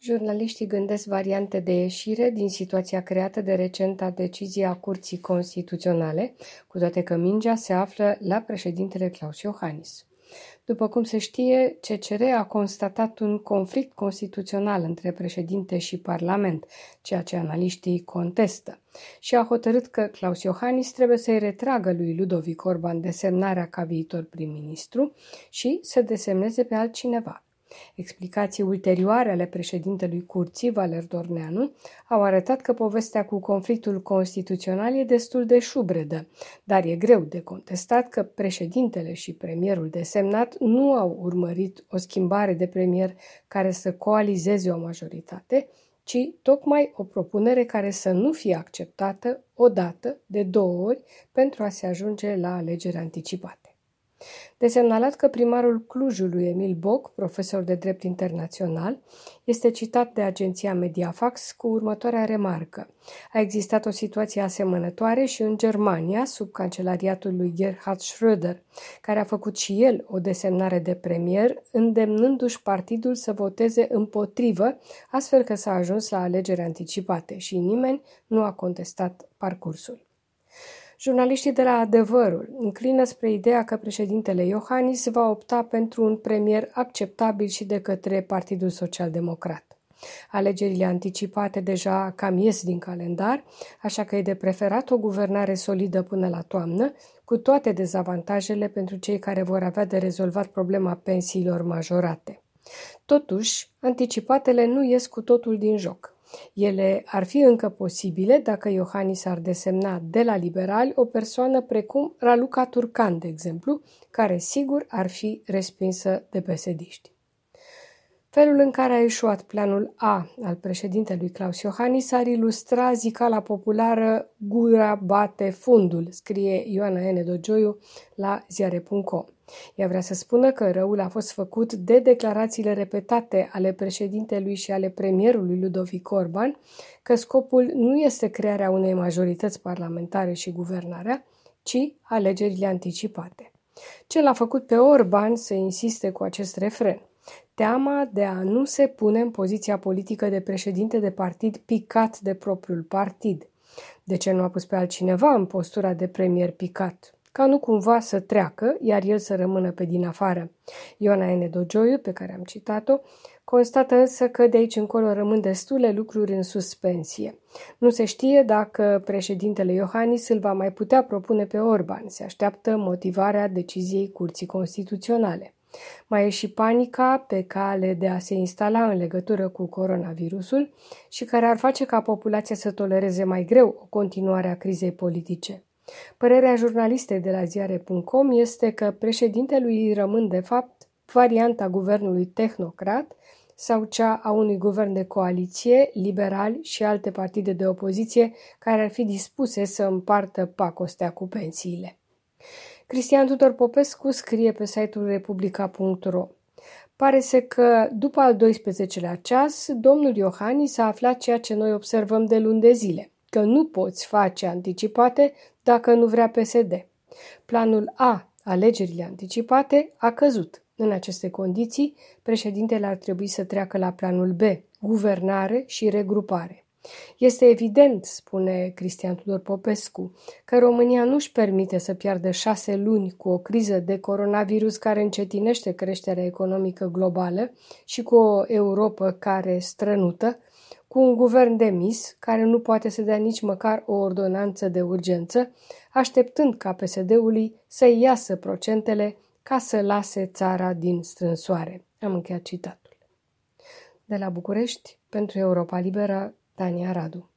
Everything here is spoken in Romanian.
Jurnaliștii gândesc variante de ieșire din situația creată de recenta decizie a Curții Constituționale, cu toate că mingea se află la președintele Klaus Iohannis. După cum se știe, CCR a constatat un conflict constituțional între președinte și Parlament, ceea ce analiștii contestă, și a hotărât că Klaus Iohannis trebuie să-i retragă lui Ludovic Orban desemnarea ca viitor prim-ministru și să desemneze pe altcineva. Explicații ulterioare ale președintelui Curții, Valer Dorneanu, au arătat că povestea cu conflictul constituțional e destul de șubredă, dar e greu de contestat că președintele și premierul desemnat nu au urmărit o schimbare de premier care să coalizeze o majoritate, ci tocmai o propunere care să nu fie acceptată odată, de 2 ori, pentru a se ajunge la alegeri anticipate. De semnalat că primarul Clujului, Emil Boc, profesor de drept internațional, este citat de agenția Mediafax cu următoarea remarcă. A existat o situație asemănătoare și în Germania, sub cancelariatul lui Gerhard Schröder, care a făcut și el o desemnare de premier, îndemnându-și partidul să voteze împotrivă, astfel că s-a ajuns la alegeri anticipate și nimeni nu a contestat parcursul. Jurnaliștii de la Adevărul înclină spre ideea că președintele Iohannis va opta pentru un premier acceptabil și de către Partidul Social-Democrat. Alegerile anticipate deja cam ies din calendar, așa că e de preferat o guvernare solidă până la toamnă, cu toate dezavantajele pentru cei care vor avea de rezolvat problema pensiilor majorate. Totuși, anticipatele nu ies cu totul din joc. Ele ar fi încă posibile dacă Iohannis ar desemna de la liberali o persoană precum Raluca Turcan, de exemplu, care sigur ar fi respinsă de PSD-ști. Felul în care a ieșuat planul A al președintelui Klaus Iohannis ar ilustra zicala populară "gura bate fundul", scrie Ioana N. Dogioiu la ziare.com. Ea vrea să spună că răul a fost făcut de declarațiile repetate ale președintelui și ale premierului Ludovic Orban, că scopul nu este crearea unei majorități parlamentare și guvernarea, ci alegerile anticipate. Ce l-a făcut pe Orban să insiste cu acest refren? Teama de a nu se pune în poziția politică de președinte de partid picat de propriul partid. De ce nu a pus pe altcineva în postura de premier picat? Ca nu cumva să treacă, iar el să rămână pe din afară. Ioana N. Dogioiu, pe care am citat-o, constată însă că de aici încolo rămân destule lucruri în suspensie. Nu se știe dacă președintele Iohannis îl va mai putea propune pe Orban. Se așteaptă motivarea deciziei Curții Constituționale. Mai e și panica pe cale de a se instala în legătură cu coronavirusul și care ar face ca populația să tolereze mai greu o continuare a crizei politice. Părerea jurnalistei de la ziare.com este că președintelui rămân de fapt varianta guvernului tehnocrat sau cea a unui guvern de coaliție, liberali și alte partide de opoziție care ar fi dispuse să împartă pacostea cu pensiile. Cristian Tudor Popescu scrie pe site-ul republica.ro. Pare că după al 12-lea ceas, domnul Iohannis a aflat ceea ce noi observăm de luni de zile, că nu poți face anticipate dacă nu vrea PSD. Planul A, alegerile anticipate, a căzut. În aceste condiții, președintele ar trebui să treacă la planul B, guvernare și regrupare. Este evident, spune Cristian Tudor Popescu, că România nu-și permite să piardă 6 luni cu o criză de coronavirus care încetinește creșterea economică globală și cu o Europă care strănută, cu un guvern demis care nu poate să dea nici măcar o ordonanță de urgență, așteptând ca PSD-ului să iasă procentele ca să lase țara din strânsoare. Am încheiat citatul. De la București, pentru Europa Liberă, Tania Radu.